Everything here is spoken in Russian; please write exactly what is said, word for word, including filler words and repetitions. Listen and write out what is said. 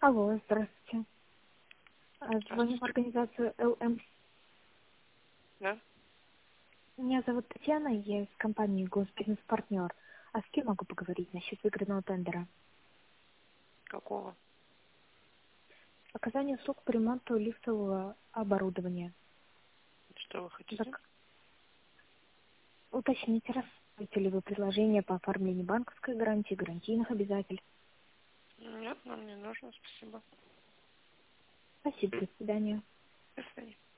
Алло, здравствуйте. А, Звоню в Здравствуйте. организацию эл эм. Да? Меня зовут Татьяна, я из компании Госбизнес-партнер. А с кем могу поговорить насчет выигранного тендера? Какого? Оказание услуг по ремонту лифтового оборудования. Что вы хотите? Так, уточните, рассмотрите ли вы предложение по оформлению банковской гарантии, гарантийных обязательств. Нет, нам не нужно, спасибо. Спасибо, до свидания. До свидания.